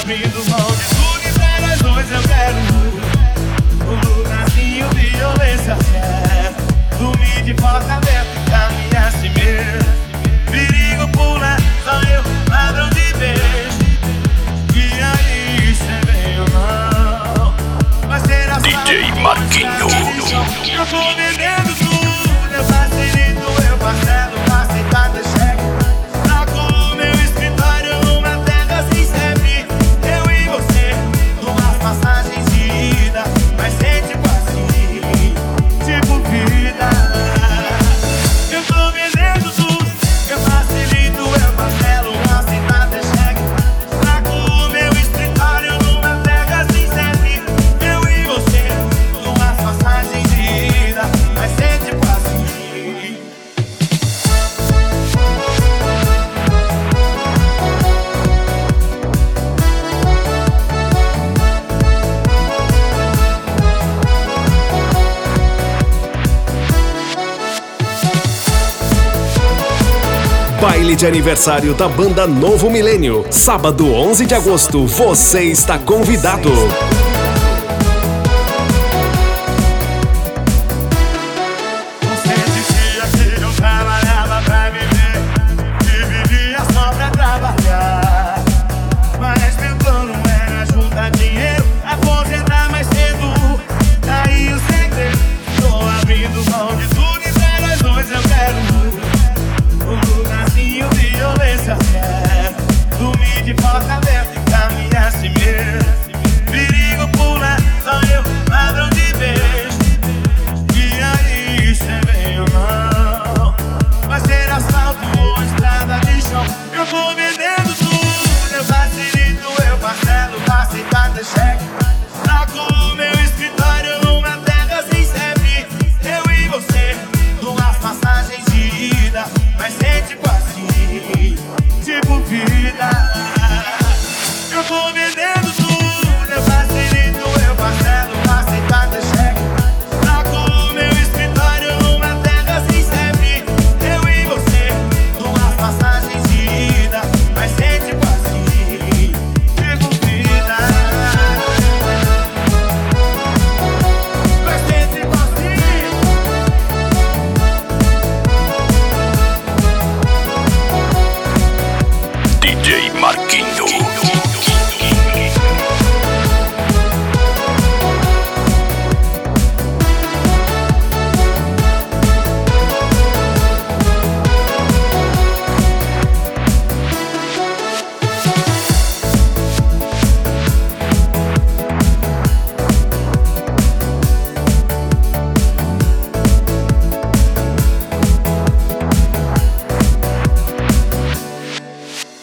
abrindo mão de tudo e pra nós dois eu quero um lugarzinho de violência zero. Dormir de porta aberta e caminhar assim mesmo. Perigo pula, só eu, ladrão de beijo. E aí, cê vem ou não? Vai ser a DJ Marquinho. Eu tô vendendo tudo, eu facilito, eu parcelo, aceitado, cheque. Trago meu escritório numa terra sem CEP. Eu e você, numas passagens de ida. Vai ser tipo assim, tipo vida. Eu tô vendendo tudo, eu facilito, eu parcelo, aceitado, cheque. Trago meu escritório numa terra sem CEP. Eu e você, numas passagens de ida. Vai ser tipo assim. Baile de aniversário da banda Novo Milênio. Sábado 11 de agosto, você está convidado.